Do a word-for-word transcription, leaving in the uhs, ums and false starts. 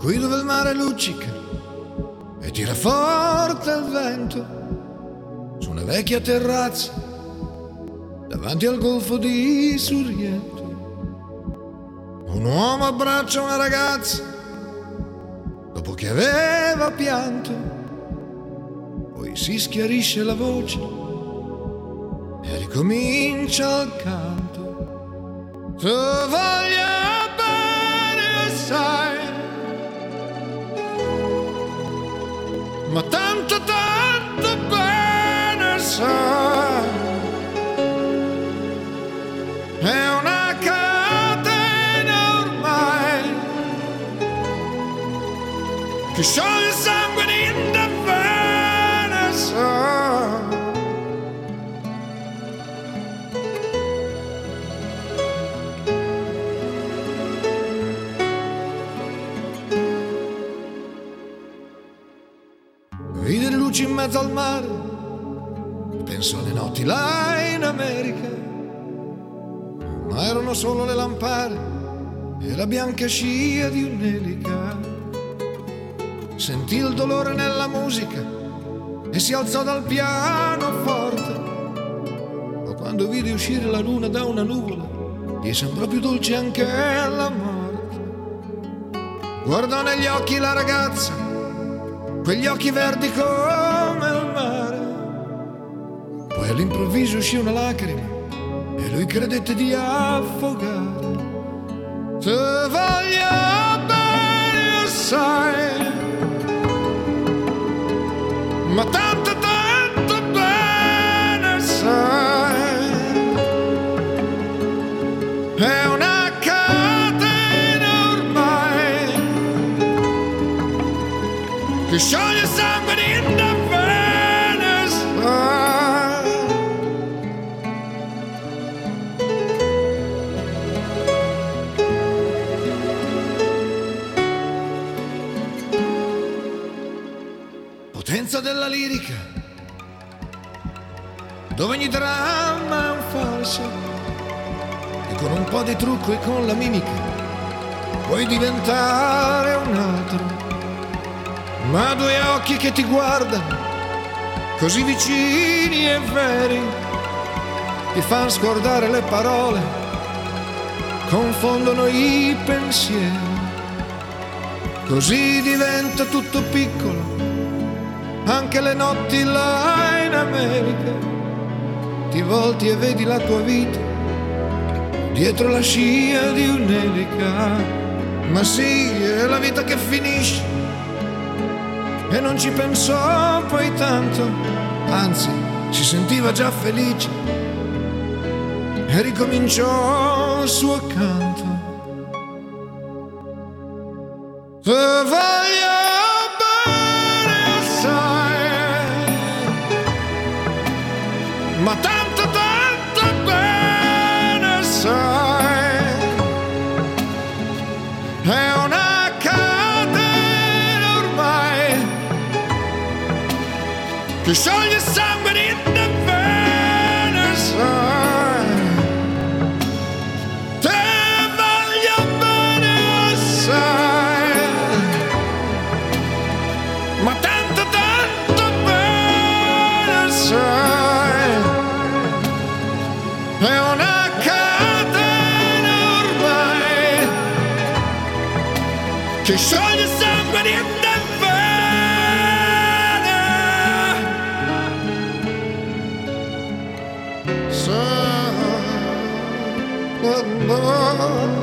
qui dove il mare luccica e tira forte il vento, su una vecchia terrazza davanti al golfo di Sorrento. Un uomo abbraccia una ragazza dopo che aveva pianto, poi si schiarisce la voce e ricomincia il canto. Tu voglio bene assai, ma tanto tanto bene sai, è una catena ormai che scioglie il sangue in da bene sai. Vide le luci in mezzo al mare, penso alle notti là in America, ma erano solo le lampade e la bianca scia di un'elica. Sentì il dolore nella musica e si alzò dal pianoforte, ma quando vide uscire la luna da una nuvola gli sembrò più dolce anche la morte. Guardò negli occhi la ragazza, quegli occhi verdi come il mare, poi all'improvviso uscì una lacrima e lui credette di affogare. Te voglio bene assai, ma tanto tanto bene sai, è una catena ormai che scioglie sangue di da bene sai. Potenza della lirica, dove ogni dramma è un falso, e con un po' di trucco e con la mimica puoi diventare un altro. Ma due occhi che ti guardano, così vicini e veri, ti fanno scordare le parole, confondono i pensieri. Così diventa tutto piccolo, anche le notti là in America. Ti volti e vedi la tua vita dietro la scia di un'elica. Ma sì, è la vita che finisce e non ci pensò poi tanto, anzi si sentiva già felice e ricominciò il suo canto. Te voglio bene assai, ma tanto tanto bene sai, è una catena ormai che scioglie il sangue di da bene sai. Te voglio bene assai, ma tanto tanto bene sai, è una catena ormai che scioglie il sangue di da bene sai.